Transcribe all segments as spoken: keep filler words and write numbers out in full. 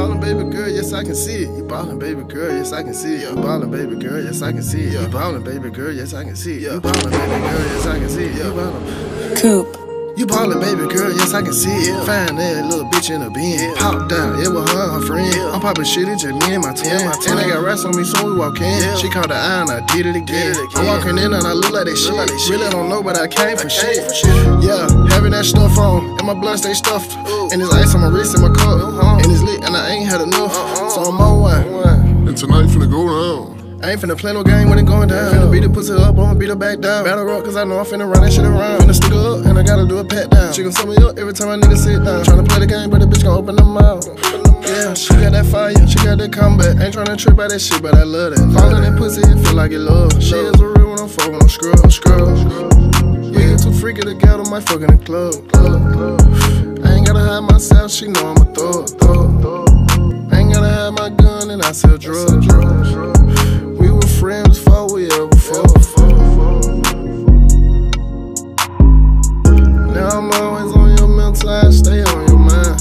ballin', baby girl, yes I can see it. You ballin', baby girl, yes I can see it. You ballin', baby girl, yes I can see it. You ballin', baby girl, yes I can see it. You ballin', baby girl, yes I can see it. You ballin'. Coop. You ballin', baby girl, yes I can see it. Find that little bitch in a bin. Pop down, it was her and her friend. I'm poppin' shit, it's just me and my twin. And they got rats on me, so we walk in. She caught the eye and I did it again. I'm walking in and I look like that shit. Really don't know, but I came for shit. Yeah, having that stuff on, and my blood stay stuffed. And there's ice on my wrist and my cup. And it's lit and I ain't had enough, so I'm on one. And tonight finna go down. I ain't finna play no game when it going down. Finna beat the pussy up, I'ma beat her back down. Battle rock, cause I know I'm finna run that shit around. Finna stick her up, and I gotta do a pat down. She gon' sum me up every time I need to sit down. Tryna play the game, but the bitch gon' open her mouth. Yeah, she got that fire, she got that comeback. Ain't tryna trip by that shit, but I love that. Fallin' that pussy, it feel like it love. She is a real when I'm fuckin', I'm scrub, scrub. We get too freaky to get on my fucking the club. I ain't gotta hide myself, she know I'm a thug. I ain't gotta hide my gun, and I sell drugs. We were friends before we ever fought. Now I'm always on your mental, I stay on your mind.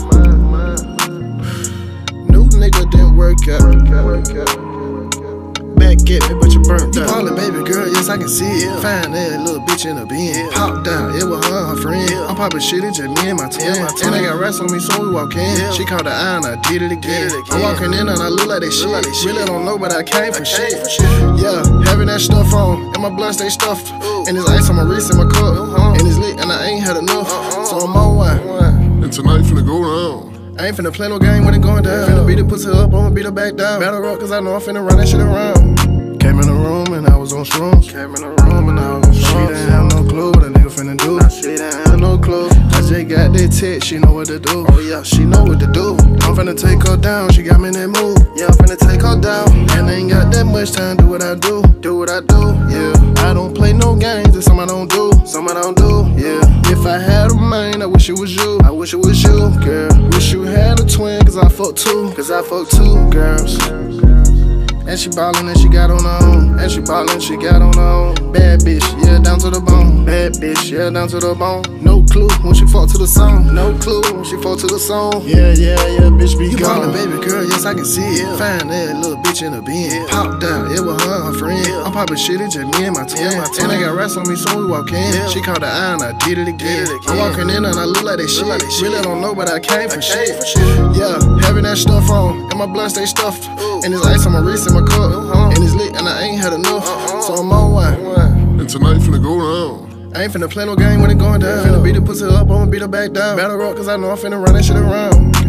New nigga didn't work out. Back at me, but you burnt out. You ballin', baby girl, yes I can see it. Find that little bitch in a bin. Pop down, it was her and her friend. I'm poppin' shit, it's just me and my twin. And they got rats on me, so we walk in. She caught the eye and I did it again. I'm walking in and I look like that shit. Really don't know, but I came for shit. Yeah, having that stuff on, and my blood stay stuffed. And there's ice on my wrist and my cup. And it's lit and I ain't had enough, so I'm on one. And tonight finna go down. I ain't finna play no game when it going down. Finna beat the pussy up, I'ma beat her back down. Battle rock, cause I know I'm finna run that shit around. Came in the room and I was on shrooms. Came in the room and I was on shrooms. She didn't have no clue what a nigga finna do. Nah, she didn't have no clue. I just got that text, she know what to do. Oh yeah, she know what to do. I'm finna take her down, she got me in that mood. Yeah, I'm finna take her down. And I ain't got that much time, do what I do. Do what I do, yeah. I don't play no games, it's something I don't do. Something I don't do, yeah. If I had a mind, I wish it was you. I wish it was you, girl. Wish you had a twin, cause I fuck two. Cause I fuck two girls. And she ballin' and she got on her own. And she ballin' and she got on her own. Bad bitch, yeah, down to the bone. Bad bitch, yeah, down to the bone. No clue when she fought to the song. No clue when she fought to the song. Yeah, yeah, yeah, bitch be gone. You ballin', baby girl, yes I can see it. Find that little bitch in a bin. Pop down, it was her and her friend. I'm poppin' shit, it's just me and my twin. And they got rats on me, so we walk in. She caught the eye and I did it again. I'm walking in and I look like that shit. Really don't know, but I came for shit. Yeah, having that stuff on, and my blood stay stuffed. And there's ice on my wrist and my cup. And it's lit and I ain't had enough, so I'm on one. And tonight finna go down. I ain't finna play no game when it going down. Finna beat the pussy up, I'ma beat her back down. Battle rock, cause I know I'm finna run that shit around.